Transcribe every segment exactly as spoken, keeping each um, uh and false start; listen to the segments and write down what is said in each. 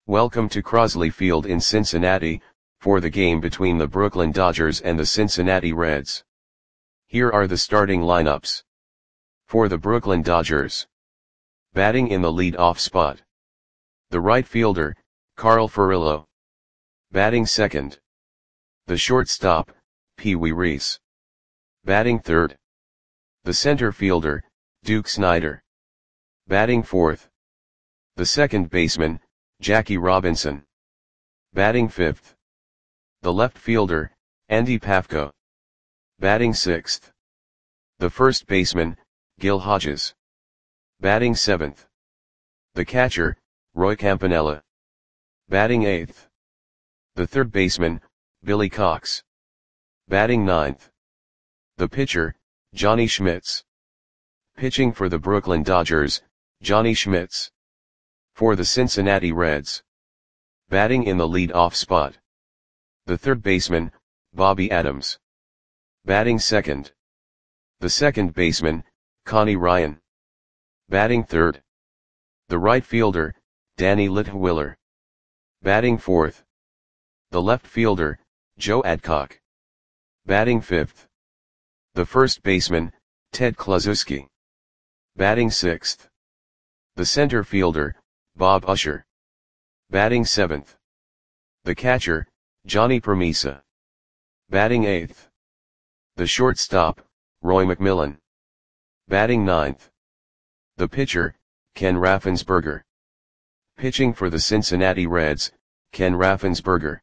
Welcome to Crosley Field in Cincinnati, for the game between the Brooklyn Dodgers and the Cincinnati Reds. Here are the starting lineups. For the Brooklyn Dodgers. Batting in the lead-off spot. The right fielder, Carl Furillo. Batting second. The shortstop, Pee Wee Reese. Batting third. The center fielder, Duke Snider. Batting fourth. The second baseman, Jackie Robinson. Batting fifth. The left fielder, Andy Pafko. Batting sixth. The first baseman, Gil Hodges. Batting seventh. The catcher, Roy Campanella. Batting eighth. The third baseman, Billy Cox. Batting ninth. The pitcher, Johnny Schmitz. Pitching for the Brooklyn Dodgers, Johnny Schmitz. For the Cincinnati Reds. Batting in the lead-off spot. The third baseman, Bobby Adams. Batting second. The second baseman, Connie Ryan. Batting third. The right fielder, Danny Litwiler. Batting fourth. The left fielder, Joe Adcock. Batting fifth. The first baseman, Ted Kluszewski. Batting sixth. The center fielder, Bob Usher. Batting seventh. The catcher, Johnny Permisa. Batting eighth. The shortstop, Roy McMillan. Batting ninth. The pitcher, Ken Raffensperger. Pitching for the Cincinnati Reds, Ken Raffensperger.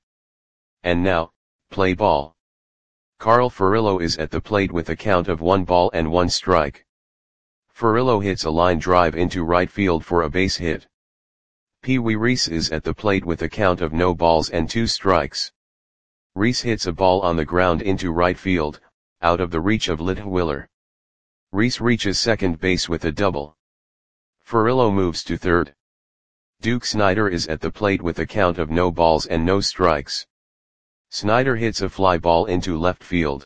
And now, play ball. Carl Furillo is at the plate with a count of one ball and one strike. Furillo hits a line drive into right field for a base hit. Pee Wee Reese is at the plate with a count of no balls and two strikes. Reese hits a ball on the ground into right field, out of the reach of Litwiler. Reese reaches second base with a double. Furillo moves to third. Duke Snider is at the plate with a count of no balls and no strikes. Snider hits a fly ball into left field.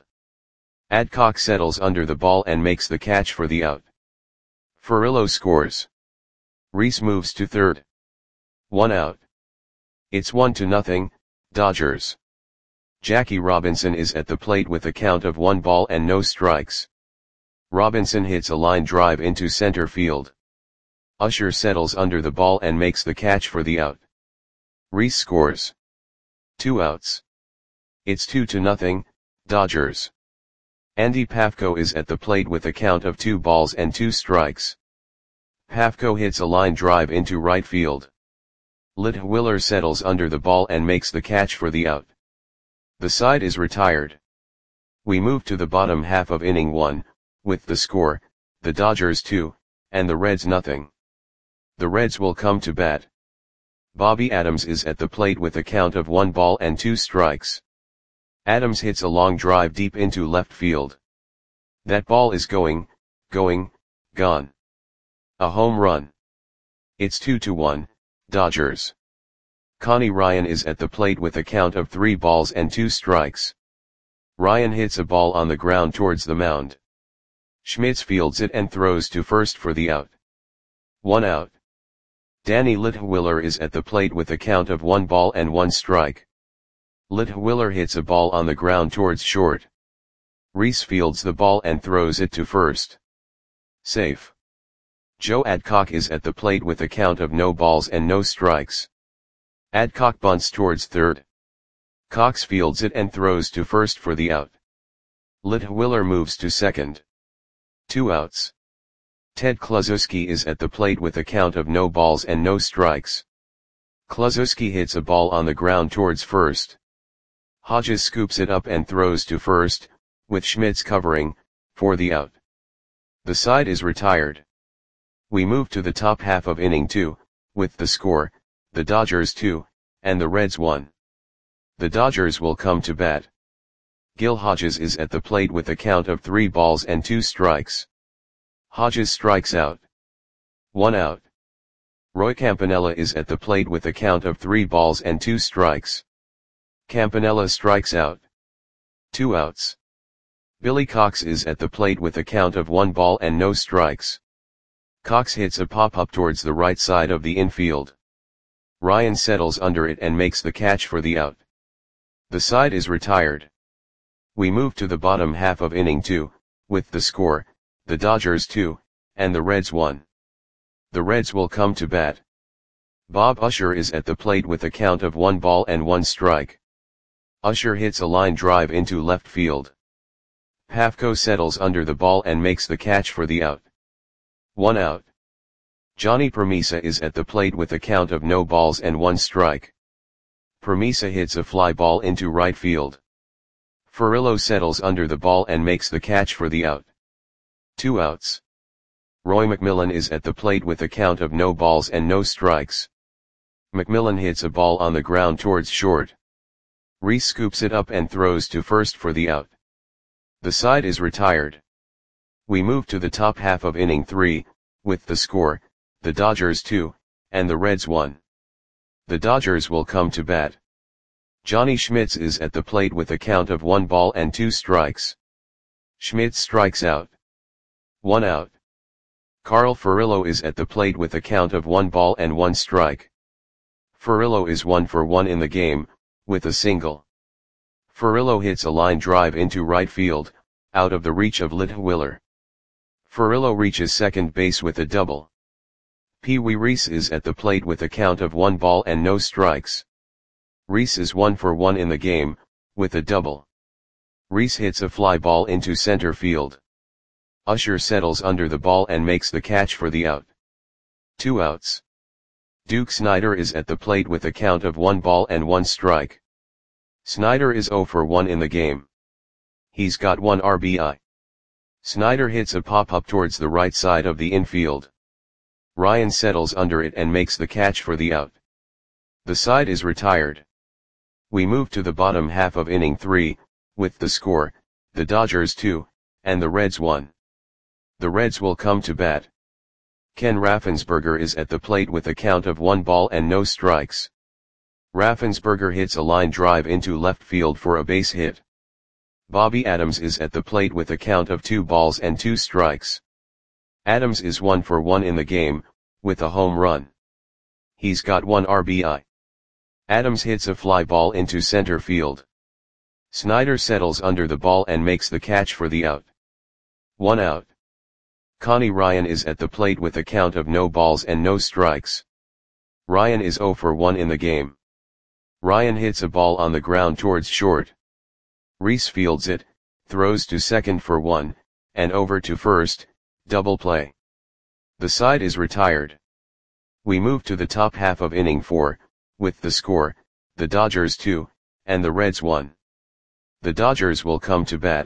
Adcock settles under the ball and makes the catch for the out. Furillo scores. Reese moves to third. One out. It's one to nothing, Dodgers. Jackie Robinson is at the plate with a count of one ball and no strikes. Robinson hits a line drive into center field. Usher settles under the ball and makes the catch for the out. Reese scores. Two outs. It's two to nothing, Dodgers. Andy Pafko is at the plate with a count of two balls and two strikes. Pafko hits a line drive into right field. Litwiler settles under the ball and makes the catch for the out. The side is retired. We move to the bottom half of inning one, with the score, the Dodgers two, and the Reds nothing. The Reds will come to bat. Bobby Adams is at the plate with a count of one ball and two strikes. Adams hits a long drive deep into left field. That ball is going, going, gone. A home run. It's two to one, Dodgers. Connie Ryan is at the plate with a count of three balls and two strikes. Ryan hits a ball on the ground towards the mound. Schmitz fields it and throws to first for the out. One out. Danny Litwiler is at the plate with a count of one ball and one strike. Litwiler hits a ball on the ground towards short. Reese fields the ball and throws it to first. Safe. Joe Adcock is at the plate with a count of no balls and no strikes. Adcock bunts towards third. Cox fields it and throws to first for the out. Litwiler moves to second. Two outs. Ted Kluszewski is at the plate with a count of no balls and no strikes. Kluszewski hits a ball on the ground towards first. Hodges scoops it up and throws to first, with Schmitz covering, for the out. The side is retired. We move to the top half of inning two, with the score, the Dodgers two, and the Reds one. The Dodgers will come to bat. Gil Hodges is at the plate with a count of three balls and two strikes. Hodges strikes out. One out. Roy Campanella is at the plate with a count of three balls and two strikes. Campanella strikes out. Two outs. Billy Cox is at the plate with a count of one ball and no strikes. Cox hits a pop-up towards the right side of the infield. Ryan settles under it and makes the catch for the out. The side is retired. We move to the bottom half of inning two, with the score, the Dodgers two, and the Reds one. The Reds will come to bat. Bob Usher is at the plate with a count of one ball and one strike. Usher hits a line drive into left field. Pafko settles under the ball and makes the catch for the out. One out. Johnny Permisa is at the plate with a count of no balls and one strike. Permisa hits a fly ball into right field. Furillo settles under the ball and makes the catch for the out. Two outs. Roy McMillan is at the plate with a count of no balls and no strikes. McMillan hits a ball on the ground towards short. Reese scoops it up and throws to first for the out. The side is retired. We move to the top half of inning three, with the score, the Dodgers two, and the Reds one. The Dodgers will come to bat. Johnny Schmitz is at the plate with a count of one ball and two strikes. Schmitz strikes out. One out. Carl Furillo is at the plate with a count of one ball and one strike. Furillo is one for one in the game, with a single. Furillo hits a line drive into right field, out of the reach of Litwiler. Furillo reaches second base with a double. Pee Wee Reese is at the plate with a count of one ball and no strikes. Reese is one for one in the game, with a double. Reese hits a fly ball into center field. Usher settles under the ball and makes the catch for the out. Two outs. Duke Snider is at the plate with a count of one ball and one strike. Snider is zero for one in the game. He's got one R B I. Snider hits a pop-up towards the right side of the infield. Ryan settles under it and makes the catch for the out. The side is retired. We move to the bottom half of inning three, with the score, the Dodgers two, and the Reds one. The Reds will come to bat. Ken Raffensperger is at the plate with a count of one ball and no strikes. Raffensperger hits a line drive into left field for a base hit. Bobby Adams is at the plate with a count of two balls and two strikes. Adams is one for one in the game, with a home run. He's got one R B I. Adams hits a fly ball into center field. Snider settles under the ball and makes the catch for the out. One out. Connie Ryan is at the plate with a count of no balls and no strikes. Ryan is zero for one in the game. Ryan hits a ball on the ground towards short. Reese fields it, throws to second for one, and over to first, double play. The side is retired. We move to the top half of inning four, with the score, the Dodgers two, and the Reds one. The Dodgers will come to bat.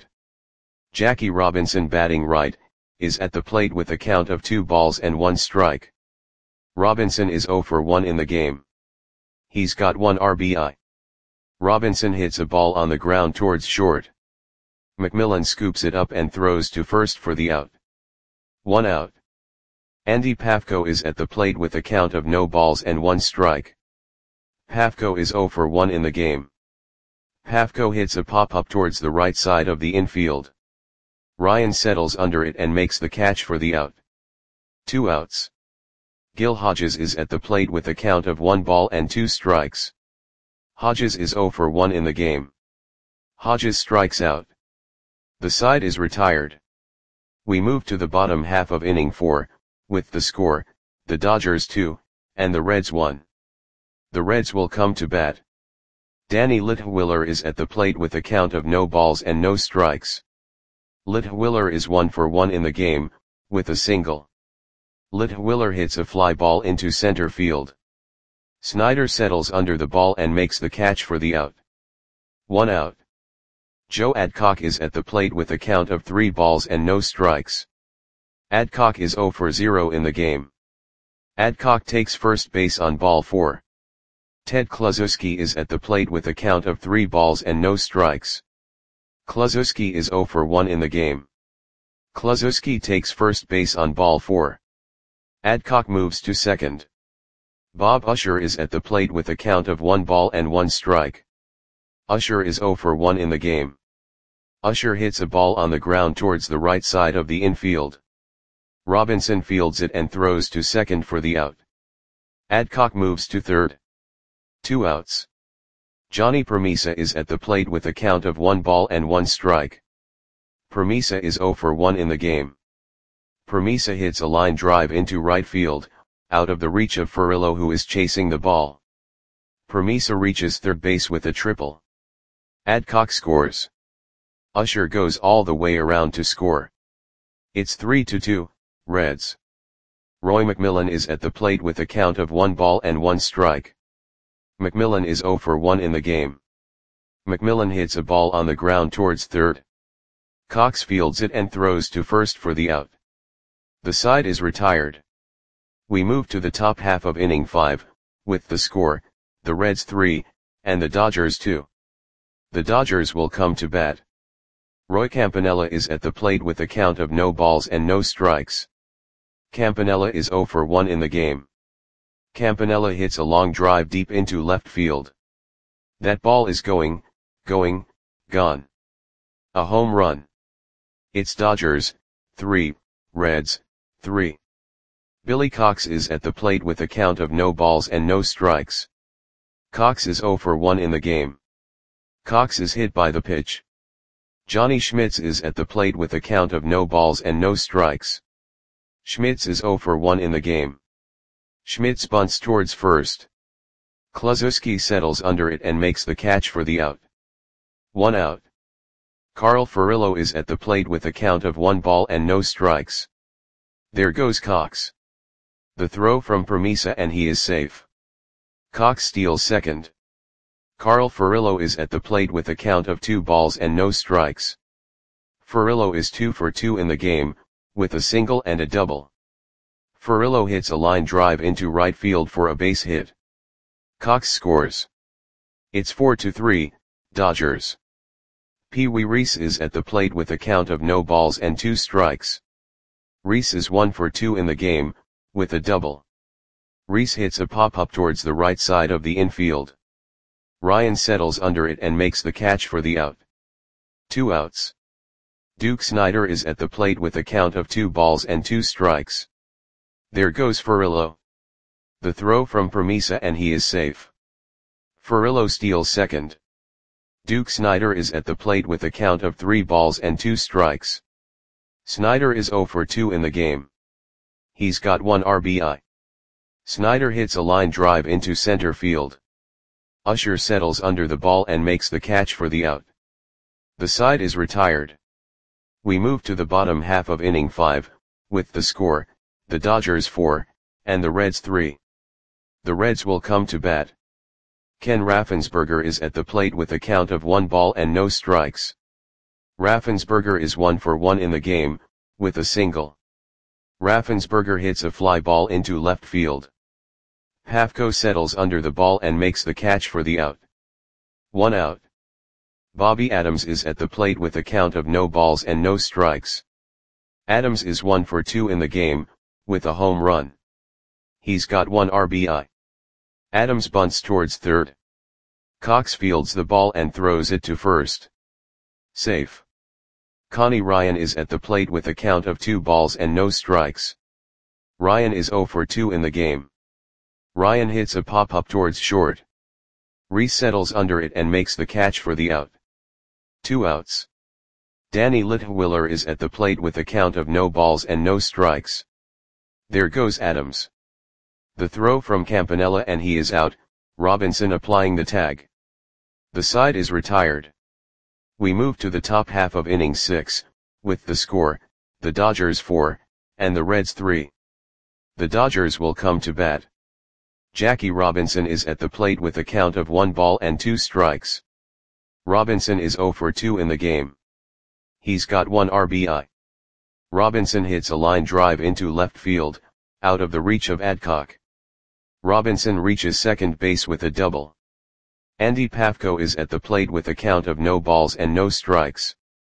Jackie Robinson, batting right, is at the plate with a count of two balls and one strike. Robinson is zero for one in the game. He's got one R B I. Robinson hits a ball on the ground towards short. McMillan scoops it up and throws to first for the out. One out. Andy Pafko is at the plate with a count of no balls and one strike. Pafko is zero for one in the game. Pafko hits a pop-up towards the right side of the infield. Ryan settles under it and makes the catch for the out. Two outs. Gil Hodges is at the plate with a count of one ball and two strikes. Hodges is zero for one in the game. Hodges strikes out. The side is retired. We move to the bottom half of inning four, with the score, the Dodgers two, and the Reds one. The Reds will come to bat. Danny Litwiler is at the plate with a count of no balls and no strikes. Litwiler is one for one in the game, with a single. Litwiler hits a fly ball into center field. Snider settles under the ball and makes the catch for the out. One out. Joe Adcock is at the plate with a count of three balls and no strikes. Adcock is zero for zero in the game. Adcock takes first base on ball four. Ted Kluszewski is at the plate with a count of three balls and no strikes. Kluszewski is zero for one in the game. Kluszewski takes first base on ball four. Adcock moves to second. Bob Usher is at the plate with a count of one ball and one strike. Usher is zero for one in the game. Usher hits a ball on the ground towards the right side of the infield. Robinson fields it and throws to second for the out. Adcock moves to third. Two outs. Johnny Permisa is at the plate with a count of one ball and one strike. Permisa is zero for one in the game. Permisa hits a line drive into right field, out of the reach of Furillo, who is chasing the ball. Permisa reaches third base with a triple. Adcock scores. Usher goes all the way around to score. It's three to two, Reds. Roy McMillan is at the plate with a count of one ball and one strike. McMillan is zero for one in the game. McMillan hits a ball on the ground towards third. Cox fields it and throws to first for the out. The side is retired. We move to the top half of inning five, with the score, the Reds three, and the Dodgers two. The Dodgers will come to bat. Roy Campanella is at the plate with a count of no balls and no strikes. Campanella is zero for one in the game. Campanella hits a long drive deep into left field. That ball is going, going, gone. A home run. It's Dodgers, three, Reds, three. Billy Cox is at the plate with a count of no balls and no strikes. Cox is zero for one in the game. Cox is hit by the pitch. Johnny Schmitz is at the plate with a count of no balls and no strikes. Schmitz is zero for one in the game. Schmitz bunts towards first. Kluszewski settles under it and makes the catch for the out. One out. Carl Furillo is at the plate with a count of one ball and no strikes. There goes Cox. The throw from Permisa and he is safe. Cox steals second. Carl Furillo is at the plate with a count of two balls and no strikes. Furillo is two for two in the game, with a single and a double. Furillo hits a line drive into right field for a base hit. Cox scores. It's four to three, Dodgers. Pee Wee Reese is at the plate with a count of no balls and two strikes. Reese is one for two in the game, with a double. Reese hits a pop-up towards the right side of the infield. Ryan settles under it and makes the catch for the out. Two outs. Duke Snider is at the plate with a count of two balls and two strikes. There goes Furillo. The throw from Permisa and he is safe. Furillo steals second. Duke Snider is at the plate with a count of three balls and two strikes. Snider is zero for two in the game. He's got one R B I. Snider hits a line drive into center field. Usher settles under the ball and makes the catch for the out. The side is retired. We move to the bottom half of inning five, with the score, the Dodgers four, and the Reds three. The Reds will come to bat. Ken Raffensperger is at the plate with a count of one ball and no strikes. Raffensperger is one for one in the game, with a single. Raffensperger hits a fly ball into left field. Pafko settles under the ball and makes the catch for the out. One out. Bobby Adams is at the plate with a count of no balls and no strikes. Adams is one for two in the game, with a home run. He's got one R B I. Adams bunts towards third. Cox fields the ball and throws it to first. Safe. Connie Ryan is at the plate with a count of two balls and no strikes. Ryan is zero for two in the game. Ryan hits a pop-up towards short. Reese settles under it and makes the catch for the out. Two outs. Danny Littlewiller is at the plate with a count of no balls and no strikes. There goes Adams. The throw from Campanella and he is out, Robinson applying the tag. The side is retired. We move to the top half of inning six, with the score, the Dodgers four, and the Reds three. The Dodgers will come to bat. Jackie Robinson is at the plate with a count of one ball and two strikes. Robinson is zero for two in the game. He's got one R B I. Robinson hits a line drive into left field, out of the reach of Adcock. Robinson reaches second base with a double. Andy Pafko is at the plate with a count of no balls and no strikes.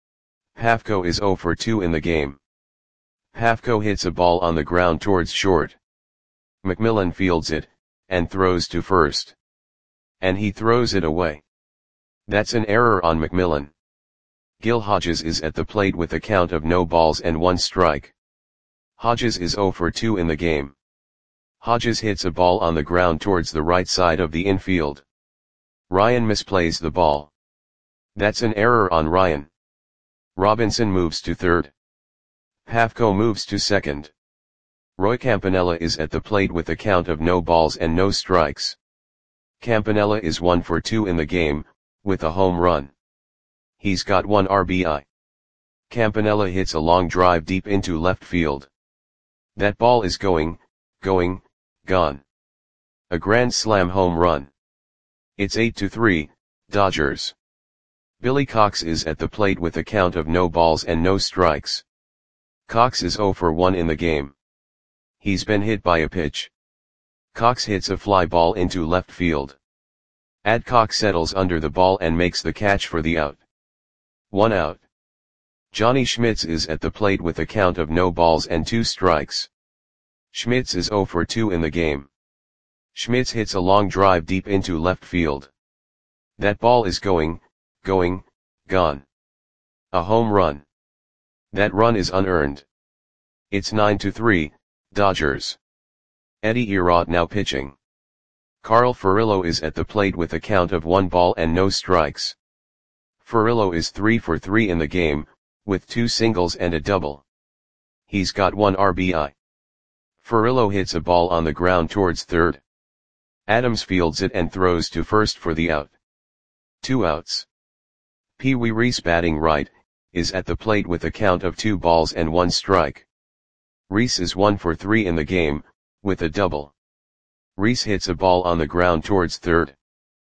Pafko is zero for two in the game. Pafko hits a ball on the ground towards short. McMillan fields it, and throws to first. And he throws it away. That's an error on McMillan. Gil Hodges is at the plate with a count of no balls and one strike. Hodges is zero for two in the game. Hodges hits a ball on the ground towards the right side of the infield. Ryan misplays the ball. That's an error on Ryan. Robinson moves to third. Pafko moves to second. Roy Campanella is at the plate with a count of no balls and no strikes. Campanella is one for two in the game, with a home run. He's got one R B I. Campanella hits a long drive deep into left field. That ball is going, going, gone. A grand slam home run. It's eight to three, Dodgers. Billy Cox is at the plate with a count of no balls and no strikes. Cox is zero for one in the game. He's been hit by a pitch. Cox hits a fly ball into left field. Adcock settles under the ball and makes the catch for the out. One out. Johnny Schmitz is at the plate with a count of no balls and two strikes. Schmitz is zero for two in the game. Schmitz hits a long drive deep into left field. That ball is going, going, gone. A home run. That run is unearned. It's nine to three, Dodgers. Eddie Erod now pitching. Carl Furillo is at the plate with a count of one ball and no strikes. Furillo is three for three in the game, with two singles and a double. He's got one R B I. Furillo hits a ball on the ground towards third. Adams fields it and throws to first for the out. Two outs. Pee Wee Reese batting right, is at the plate with a count of two balls and one strike. Reese is one for three in the game, with a double. Reese hits a ball on the ground towards third.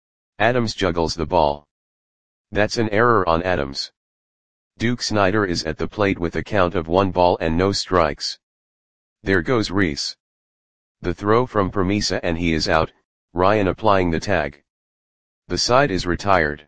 Adams juggles the ball. That's an error on Adams. Duke Snider is at the plate with a count of one ball and no strikes. There goes Reese. The throw from Permisa and he is out, Ryan applying the tag. The side is retired.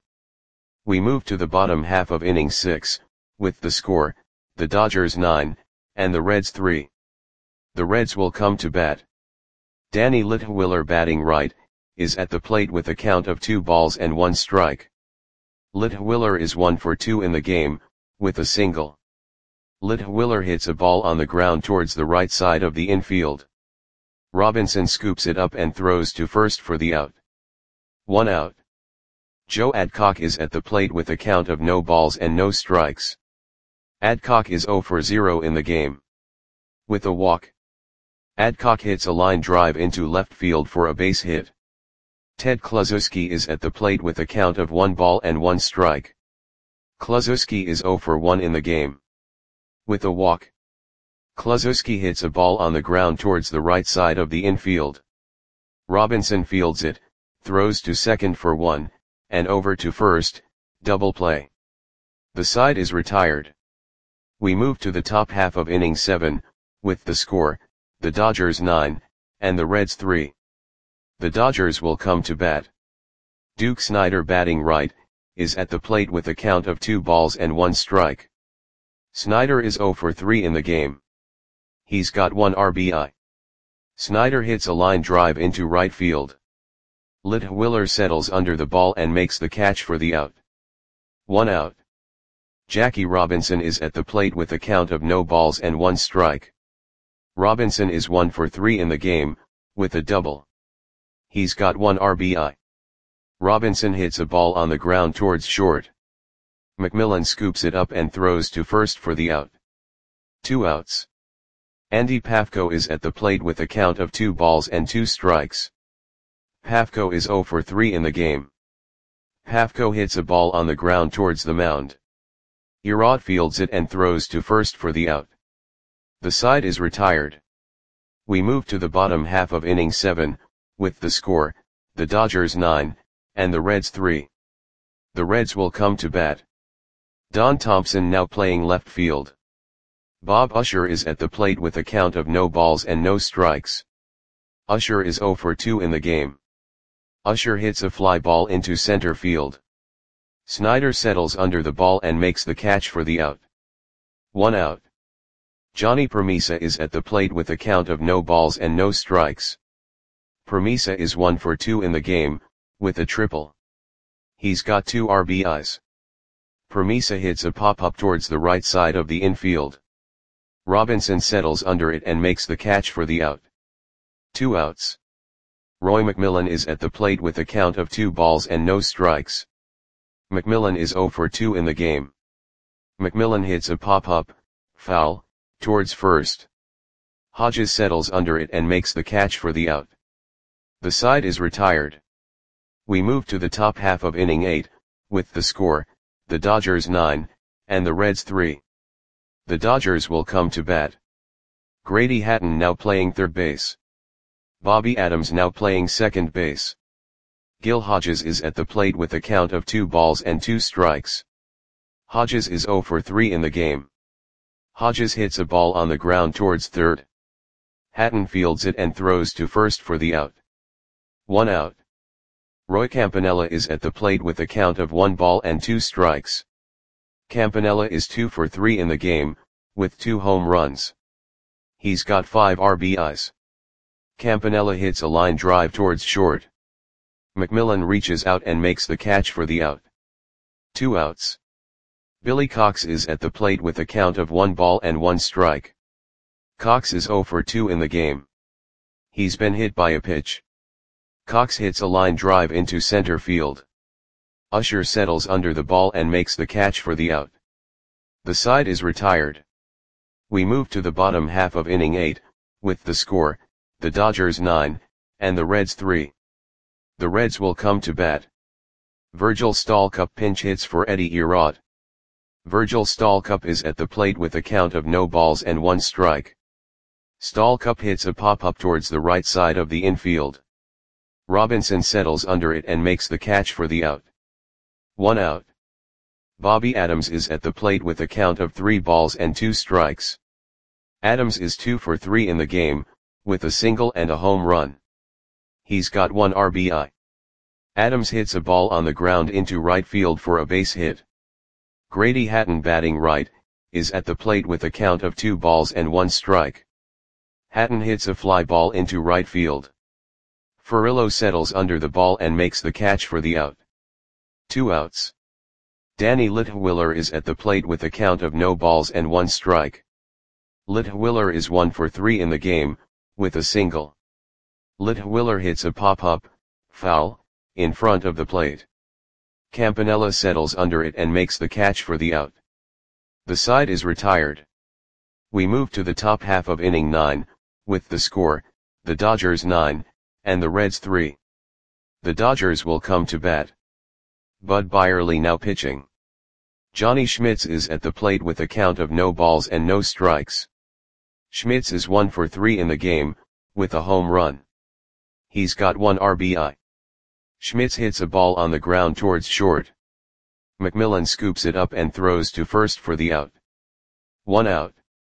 We move to the bottom half of inning six, with the score, the Dodgers nine, and the Reds three. The Reds will come to bat. Danny Litwiller batting right, is at the plate with a count of two balls and one strike. Litwiller is one for two in the game, with a single. Litwiller hits a ball on the ground towards the right side of the infield. Robinson scoops it up and throws to first for the out. One out. Joe Adcock is at the plate with a count of no balls and no strikes. Adcock is zero for zero in the game. With a walk. Adcock hits a line drive into left field for a base hit. Ted Kluszewski is at the plate with a count of one ball and one strike. Kluszewski is zero for one in the game. With a walk. Kluszewski hits a ball on the ground towards the right side of the infield. Robinson fields it, throws to second for one, and over to first, double play. The side is retired. We move to the top half of inning seven, with the score, the Dodgers nine, and the Reds three. The Dodgers will come to bat. Duke Snider batting right, is at the plate with a count of two balls and one strike. Snider is zero for three in the game. He's got one R B I. Snider hits a line drive into right field. Litwiller settles under the ball and makes the catch for the out. One out. Jackie Robinson is at the plate with a count of no balls and one strike. Robinson is one for three in the game, with a double. He's got one R B I. Robinson hits a ball on the ground towards short. McMillan scoops it up and throws to first for the out. Two outs. Andy Pafko is at the plate with a count of two balls and two strikes. Pafko is zero for three in the game. Pafko hits a ball on the ground towards the mound. Erod fields it and throws to first for the out. The side is retired. We move to the bottom half of inning seven, with the score, the Dodgers nine, and the Reds three. The Reds will come to bat. Don Thompson now playing left field. Bob Usher is at the plate with a count of no balls and no strikes. Usher is zero for two in the game. Usher hits a fly ball into center field. Snider settles under the ball and makes the catch for the out. One out. Johnny Permisa is at the plate with a count of no balls and no strikes. Permisa is one for two in the game, with a triple. He's got two R B Is. Permisa hits a pop-up towards the right side of the infield. Robinson settles under it and makes the catch for the out. Two outs. Roy McMillan is at the plate with a count of two balls and no strikes. McMillan is oh for two in the game. McMillan hits a pop-up, foul, towards first. Hodges settles under it and makes the catch for the out. The side is retired. We move to the top half of inning eight, with the score, the Dodgers nine, and the Reds three. The Dodgers will come to bat. Grady Hatton now playing third base. Bobby Adams now playing second base. Gil Hodges is at the plate with a count of two balls and two strikes. Hodges is oh for three in the game. Hodges hits a ball on the ground towards third. Hatton fields it and throws to first for the out. One out. Roy Campanella is at the plate with a count of one ball and two strikes. Campanella is two for three in the game, with two home runs. He's got five R B Is. Campanella hits a line drive towards short. McMillan reaches out and makes the catch for the out. Two outs. Billy Cox is at the plate with a count of one ball and one strike. Cox is oh for two in the game. He's been hit by a pitch. Cox hits a line drive into center field. Usher settles under the ball and makes the catch for the out. The side is retired. We move to the bottom half of inning eight, with the score, the Dodgers nine, and the Reds three. The Reds will come to bat. Virgil Stalcup pinch hits for Eddie Erod. Virgil Stalcup is at the plate with a count of no balls and one strike. Stalcup hits a pop-up towards the right side of the infield. Robinson settles under it and makes the catch for the out. One out. Bobby Adams is at the plate with a count of three balls and two strikes. Adams is two for three in the game, with a single and a home run. He's got one R B I. Adams hits a ball on the ground into right field for a base hit. Grady Hatton, batting right, is at the plate with a count of two balls and one strike. Hatton hits a fly ball into right field. Furillo settles under the ball and makes the catch for the out. Two outs. Danny Litwiller is at the plate with a count of no balls and one strike. Litwiller is one for three in the game, with a single. Litwiller hits a pop-up, foul, in front of the plate. Campanella settles under it and makes the catch for the out. The side is retired. We move to the top half of inning nine, with the score, the Dodgers nine, and the Reds three. The Dodgers will come to bat. Bud Byerly now pitching. Johnny Schmitz is at the plate with a count of no balls and no strikes. Schmitz is one for three in the game, with a home run. He's got one R B I. Schmitz hits a ball on the ground towards short. McMillan scoops it up and throws to first for the out. One out.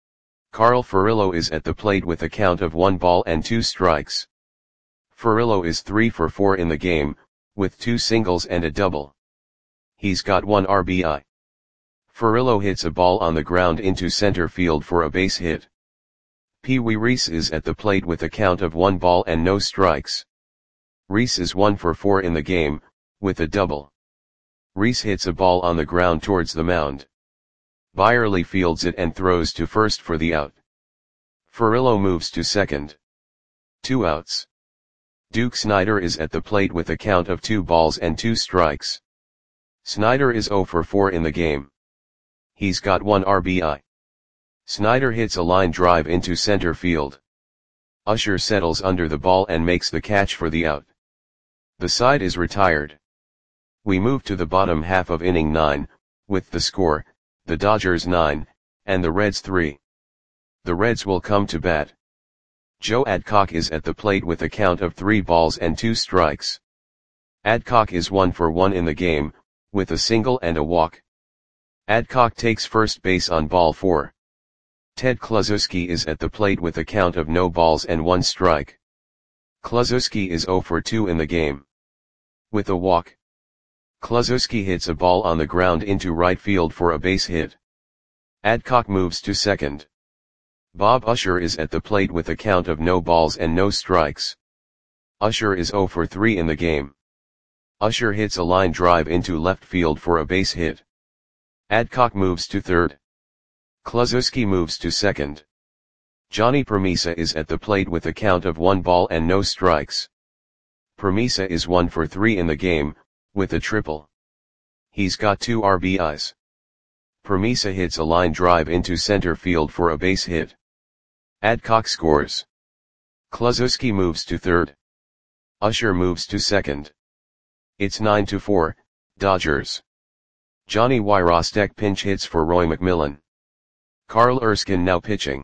Carl Furillo is at the plate with a count of one ball and two strikes. Furillo is three for four in the game, with two singles and a double. He's got one R B I. Furillo hits a ball on the ground into center field for a base hit. Pee Wee Reese is at the plate with a count of one ball and no strikes. Reese is one for four in the game, with a double. Reese hits a ball on the ground towards the mound. Byerly fields it and throws to first for the out. Furillo moves to second. Two outs. Duke Snider is at the plate with a count of two balls and two strikes. Snider is oh for four in the game. He's got one R B I. Snider hits a line drive into center field. Usher settles under the ball and makes the catch for the out. The side is retired. We move to the bottom half of inning nine, with the score, the Dodgers nine, and the Reds three. The Reds will come to bat. Joe Adcock is at the plate with a count of three balls and two strikes. Adcock is one for one in the game, with a single and a walk. Adcock takes first base on ball four. Ted Kluszewski is at the plate with a count of no balls and one strike. Kluszewski is oh for two in the game. With a walk. Kluszewski hits a ball on the ground into right field for a base hit. Adcock moves to second. Bob Usher is at the plate with a count of no balls and no strikes. Usher is oh for three in the game. Usher hits a line drive into left field for a base hit. Adcock moves to third. Kluszewski moves to second. Johnny Permisa is at the plate with a count of one ball and no strikes. Permisa is one for three in the game, with a triple. He's got two R B Is. Permisa hits a line drive into center field for a base hit. Adcock scores. Kluszewski moves to third. Usher moves to second. It's nine to four, Dodgers. Johnny Wyrostek pinch hits for Roy McMillan. Carl Erskine now pitching.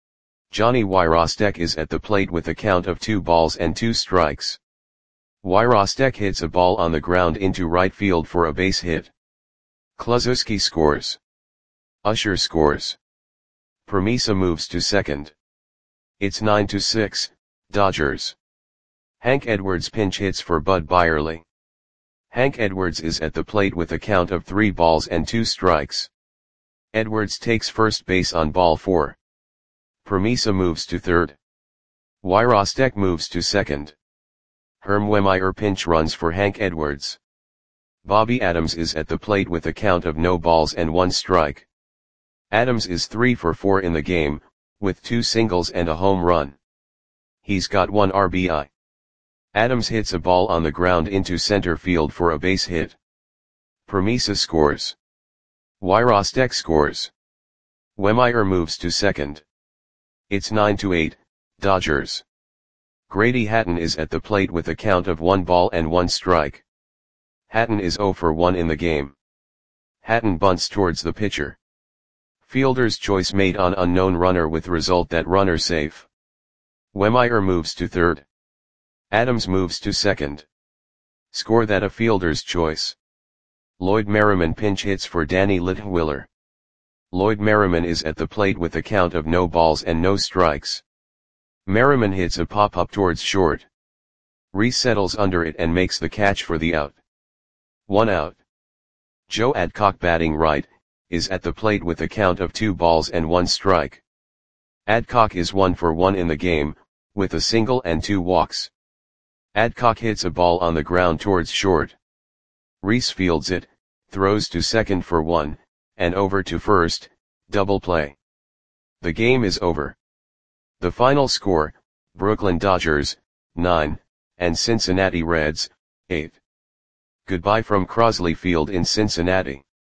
Johnny Wyrostek is at the plate with a count of two balls and two strikes. Wyrostek hits a ball on the ground into right field for a base hit. Kluszewski scores. Usher scores. Permisa moves to second. It's nine to six, Dodgers. Hank Edwards pinch hits for Bud Byerly. Hank Edwards is at the plate with a count of three balls and two strikes. Edwards takes first base on ball four. Permisa moves to third. Wyrostek moves to second. Herm Wehmeyer pinch runs for Hank Edwards. Bobby Adams is at the plate with a count of no balls and one strike. Adams is three for four in the game, with two singles and a home run. He's got one R B I. Adams hits a ball on the ground into center field for a base hit. Permisa scores. Wyrostek scores. Wehmeyer moves to second. It's nine to eight, Dodgers. Grady Hatton is at the plate with a count of one ball and one strike. Hatton is zero for one in the game. Hatton bunts towards the pitcher. Fielder's choice made on unknown runner with result that runner safe. Wehmeyer moves to third. Adams moves to second. Score that a fielder's choice. Lloyd Merriman pinch hits for Danny Littlewiller. Lloyd Merriman is at the plate with a count of no balls and no strikes. Merriman hits a pop-up towards short. Reese settles under it and makes the catch for the out. One out. Joe Adcock batting right, is at the plate with a count of two balls and one strike. Adcock is one for one in the game, with a single and two walks. Adcock hits a ball on the ground towards short. Reese fields it, throws to second for one, and over to first, double play. The game is over. The final score, Brooklyn Dodgers, nine, and Cincinnati Reds, eight. Goodbye from Crosley Field in Cincinnati.